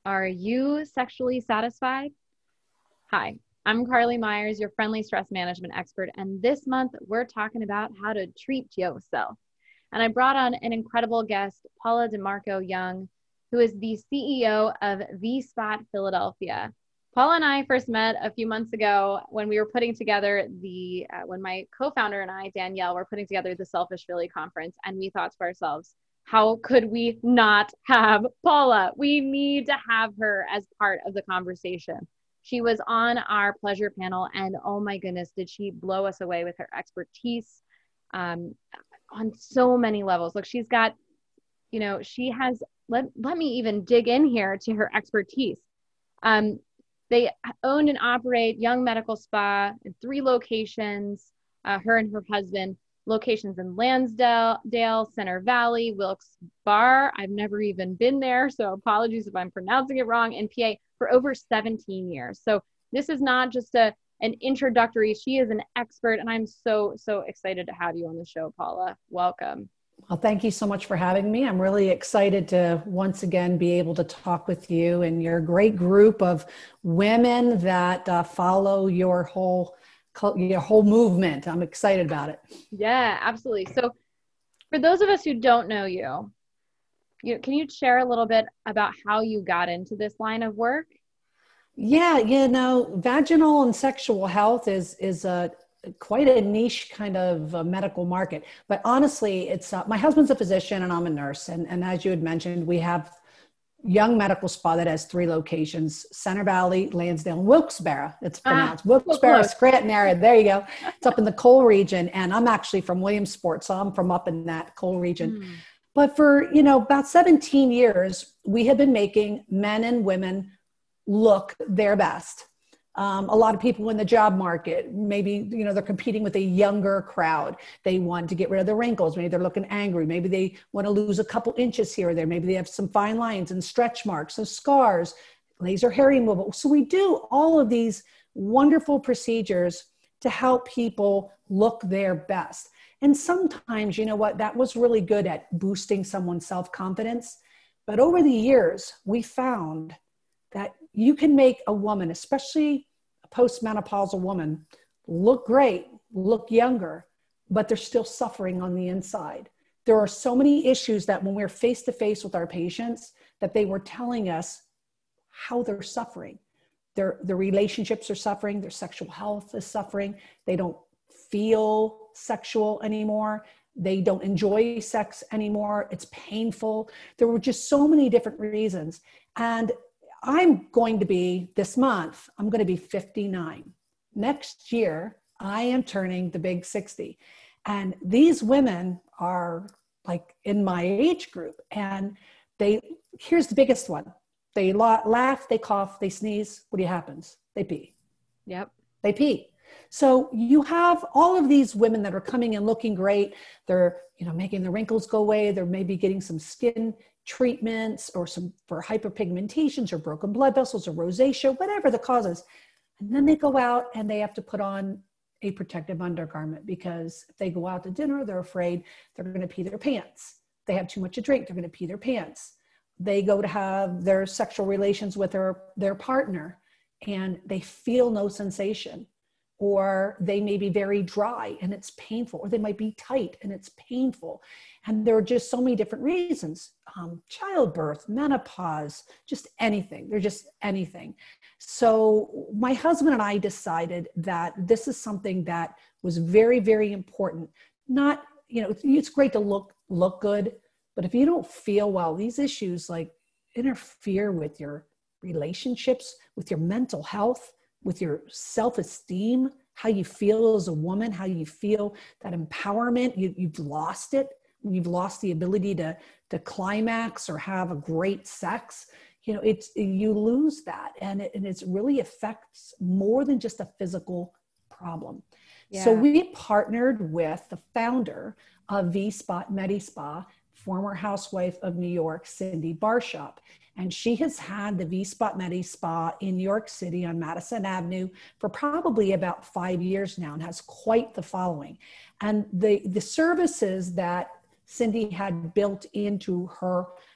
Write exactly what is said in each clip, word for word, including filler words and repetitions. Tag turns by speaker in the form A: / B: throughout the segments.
A: Are you sexually satisfied? Hi, I'm Carly Myers, your friendly stress management expert, and this month we're talking about how to treat yourself. And I brought on an incredible guest, Paula DeMarco Young, who is the C E O of V-Spot Philadelphia. Paula and I first met a few months ago when we were putting together the, uh, when my co-founder and I, Danielle, were putting together the Selfish Philly conference, and we thought to ourselves, how could we not have Paula? We need to have her as part of the conversation. She was on our pleasure panel, and oh my goodness, did she blow us away with her expertise um, on so many levels. Look, she's got, you know, she has, let, let me even dig in here to her expertise. Um, they own and operate Young Medical Spa in three locations, uh, her and her husband, locations in Lansdale, Dale, Center Valley, Wilkes Barre. I've never even been there, so apologies if I'm pronouncing it wrong, in P A for over seventeen years. So this is not just a an introductory. She is an expert, and I'm so, so excited to have you on the show, Paula. Welcome.
B: Well, thank you so much for having me. I'm really excited to once again be able to talk with you and your great group of women that uh, follow your whole your whole movement. I'm excited about it.
A: Yeah, absolutely. So for those of us who don't know you, you can you share a little bit about how you got into this line of work?
B: Yeah, you know, vaginal and sexual health is is a quite a niche kind of uh, medical market. But honestly, it's uh, my husband's a physician and I'm a nurse. And, and as you had mentioned, we have Young Medical Spa that has three locations: Center Valley, Lansdale, and Wilkes-Barre. It's pronounced ah, Wilkes-Barre, so Scranton area. There you go. It's up in the coal region. And I'm actually from Williamsport, so I'm from up in that coal region. Mm. But for, you know, about seventeen years, we have been making men and women look their best. Um, a lot of people in the job market, maybe, you know, they're competing with a younger crowd. They want to get rid of the wrinkles. Maybe they're looking angry. Maybe they want to lose a couple inches here or there. Maybe they have some fine lines and stretch marks and scars, laser hair removal. So we do all of these wonderful procedures to help people look their best. And sometimes, you know what, that was really good at boosting someone's self-confidence. But over the years, we found that you can make a woman, especially a postmenopausal woman, look great, look younger, but they're still suffering on the inside. There are so many issues that when we're face to face with our patients, that they were telling us how they're suffering. Their, their relationships are suffering, their sexual health is suffering, they don't feel sexual anymore, they don't enjoy sex anymore, it's painful. There were just so many different reasons. And I'm going to be, this month, I'm going to be fifty-nine. Next year, I am turning the big sixty. And these women are like in my age group. And they, here's the biggest one. They laugh, they cough, they sneeze. What do you happens? They pee.
A: Yep.
B: They pee. So you have all of these women that are coming and looking great. They're, you know, making the wrinkles go away. They're maybe getting some skin treatments or some for hyperpigmentations or broken blood vessels or rosacea, whatever the cause is. And then they go out and they have to put on a protective undergarment because if they go out to dinner, they're afraid they're going to pee their pants. They have too much to drink, they're going to pee their pants. They go to have their sexual relations with their, their partner and they feel no sensation. Or they may be very dry and it's painful, or they might be tight and it's painful. And there are just so many different reasons. Um, childbirth, menopause, just anything. They're just anything. So my husband and I decided that this is something that was very, very important. Not, you know, it's, it's great to look, look good, but if you don't feel well, these issues like interfere with your relationships, with your mental health, with your self-esteem, how you feel as a woman, how you feel that empowerment, you, you've lost it. You've lost the ability to, to climax or have a great sex. You know, it's, you lose that. And it, and it's really affects more than just a physical problem. Yeah. So we partnered with the founder of V-Spot MediSpa, former housewife of New York, Cindy Barshop. And she has had the V-Spot MediSpa in New York City on Madison Avenue for probably about five years now and has quite the following. And the, the services that Cindy had built into her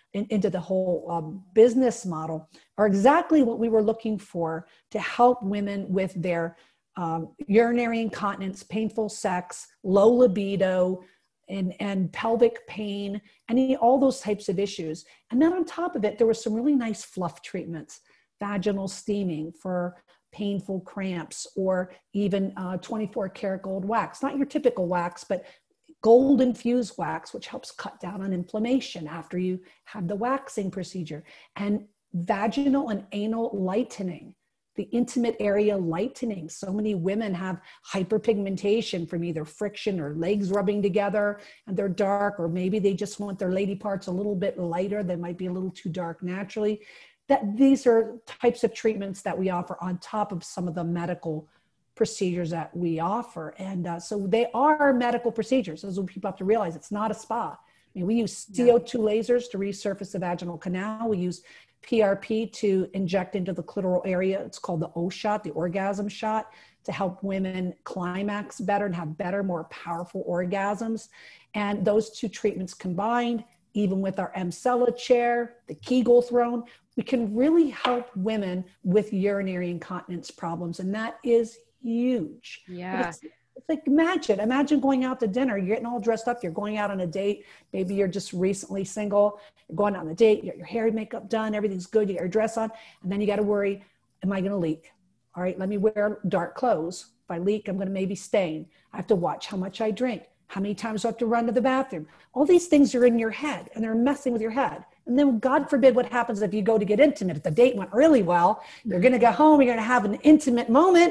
B: in, into the whole um, business model are exactly what we were looking for to help women with their um, urinary incontinence, painful sex, low libido, and, and pelvic pain, any, all those types of issues. And then on top of it, there were some really nice fluff treatments, vaginal steaming for painful cramps, or even uh, twenty-four karat gold wax, not your typical wax, but gold infused wax, which helps cut down on inflammation after you have the waxing procedure, and vaginal and anal lightening, the intimate area lightening. So many women have hyperpigmentation from either friction or legs rubbing together and they're dark, or maybe they just want their lady parts a little bit lighter. They might be a little too dark naturally. That these are types of treatments that we offer on top of some of the medical procedures that we offer. And uh, so they are medical procedures. Those are what people have to realize. It's not a spa. I mean, we use C O two lasers to resurface the vaginal canal. We use P R P to inject into the clitoral area. It's called the O shot, the orgasm shot, to help women climax better and have better, more powerful orgasms. And those two treatments combined, even with our Emsella chair, the Kegel throne, we can really help women with urinary incontinence problems. And that is huge.
A: Yeah.
B: It's, it's like, imagine, imagine going out to dinner, you're getting all dressed up, you're going out on a date. Maybe you're just recently single, you're going out on a date, you got your hair and makeup done, everything's good, you got your dress on, and then you got to worry, am I going to leak? All right, let me wear dark clothes. If I leak, I'm going to maybe stain. I have to watch how much I drink. How many times do I have to run to the bathroom? All these things are in your head and they're messing with your head. And then God forbid what happens if you go to get intimate. If the date went really well, you're going to go home, you're going to have an intimate moment,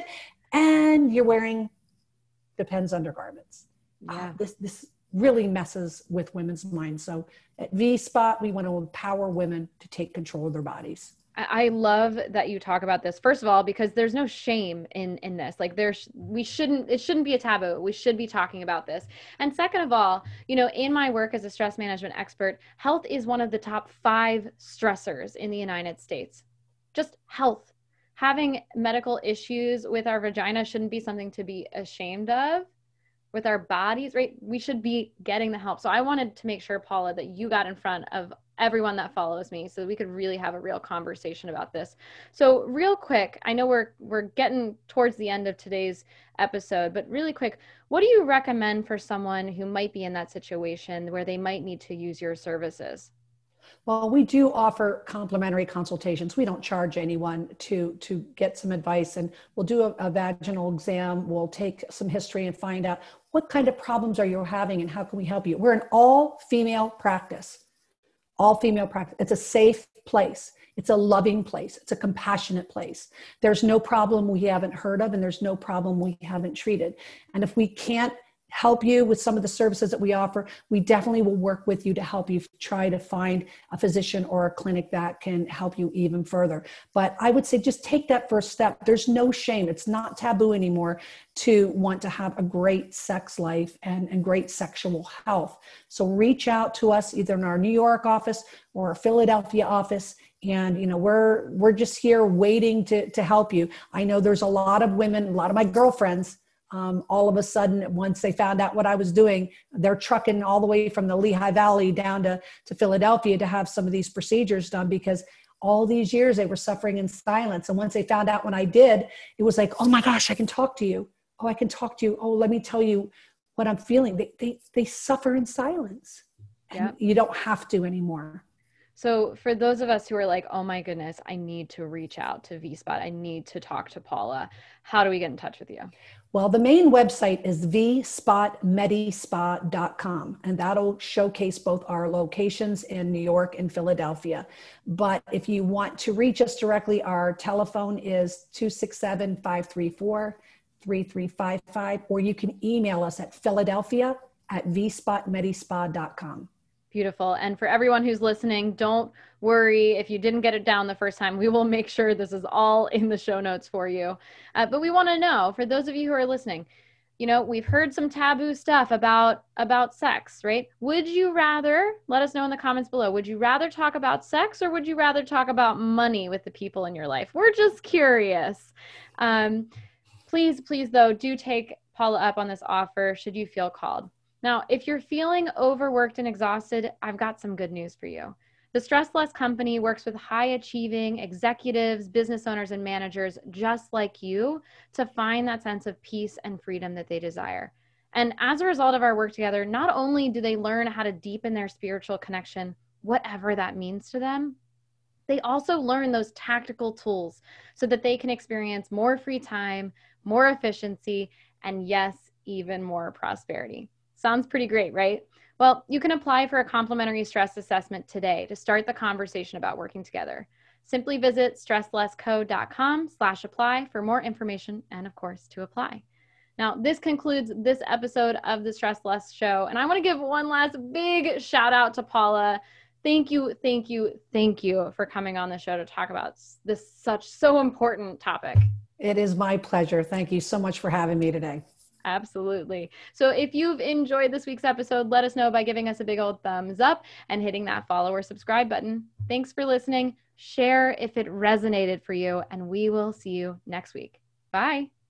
B: and you're wearing Depends undergarments.
A: Yeah.
B: Uh, this, this really messes with women's minds. So at V-Spot, we want to empower women to take control of their bodies.
A: I love that you talk about this, first of all, because there's no shame in, in this. Like there's, we shouldn't, it shouldn't be a taboo. We should be talking about this. And second of all, you know, in my work as a stress management expert, health is one of the top five stressors in the United States. Just health. Having medical issues with our vagina shouldn't be something to be ashamed of. With our bodies, right? We should be getting the help. So I wanted to make sure, Paula, that you got in front of everyone that follows me so we could really have a real conversation about this. So real quick, I know we're we're getting towards the end of today's episode, but really quick, what do you recommend for someone who might be in that situation where they might need to use your services?
B: Well, we do offer complimentary consultations. We don't charge anyone to, to get some advice, and we'll do a, a vaginal exam. We'll take some history and find out what kind of problems are you having and how can we help you. We're an all-female practice, all-female practice. It's a safe place. It's a loving place. It's a compassionate place. There's no problem we haven't heard of, and there's no problem we haven't treated. And if we can't help you with some of the services that we offer, we definitely will work with you to help you try to find a physician or a clinic that can help you even further. But I would say just take that first step. There's no shame. It's not taboo anymore to want to have a great sex life and, and great sexual health. So reach out to us either in our New York office or our Philadelphia office. And, you know, we're, we're just here waiting to, to help you. I know there's a lot of women, a lot of my girlfriends, Um, all of a sudden, once they found out what I was doing, they're trucking all the way from the Lehigh Valley down to, to Philadelphia to have some of these procedures done, because all these years they were suffering in silence. And once they found out when I did, it was like, oh my gosh, I can talk to you. Oh, I can talk to you. Oh, let me tell you what I'm feeling. They, they, they suffer in silence. And
A: yeah.
B: You don't have to anymore.
A: So for those of us who are like, oh my goodness, I need to reach out to V-Spot, I need to talk to Paula, how do we get in touch with you?
B: Well, the main website is v spot medi spa dot com, and that'll showcase both our locations in New York and Philadelphia. But if you want to reach us directly, our telephone is two six seven, five three four, three three five five, or you can email us at philadelphia at v spot medi spa dot com.
A: Beautiful. And for everyone who's listening, don't worry if you didn't get it down the first time. We will make sure this is all in the show notes for you. Uh, but we want to know, for those of you who are listening, you know, we've heard some taboo stuff about, about sex, right? Would you rather, let us know in the comments below, would you rather talk about sex or would you rather talk about money with the people in your life? We're just curious. Um, please, please, though, do take Paula up on this offer should you feel called. Now, if you're feeling overworked and exhausted, I've got some good news for you. The Stress Less Company works with high achieving executives, business owners, and managers just like you to find that sense of peace and freedom that they desire. And as a result of our work together, not only do they learn how to deepen their spiritual connection, whatever that means to them, they also learn those tactical tools so that they can experience more free time, more efficiency, and yes, even more prosperity. Sounds pretty great, right? Well, you can apply for a complimentary stress assessment today to start the conversation about working together. Simply visit stresslessco.com slash apply for more information and, of course, to apply. Now, this concludes this episode of the Stress Less Show, and I want to give one last big shout out to Paula. Thank you, thank you, thank you for coming on the show to talk about this such so important topic.
B: It is my pleasure. Thank you so much for having me today.
A: Absolutely. So if you've enjoyed this week's episode, let us know by giving us a big old thumbs up and hitting that follow or subscribe button. Thanks for listening. Share if it resonated for you, and we will see you next week. Bye.